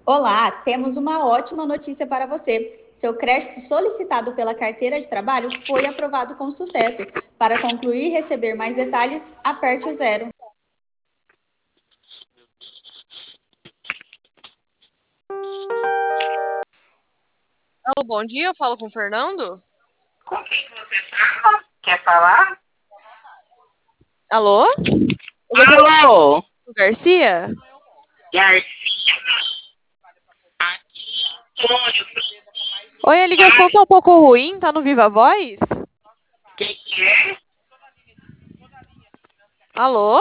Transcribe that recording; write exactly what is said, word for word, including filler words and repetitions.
Olá, temos uma ótima notícia para você. Seu crédito solicitado pela carteira de trabalho foi aprovado com sucesso. Para concluir e receber mais detalhes, aperte o zero. Alô, bom dia, eu falo com o Fernando? Com quem que você fala? Quer falar? Alô? Eu gostaria de falar Alô, com o Garcia? Garcia, Antônio, Oi, a ligação tá um pouco ruim, tá no Viva Voz? quem que é? Alô?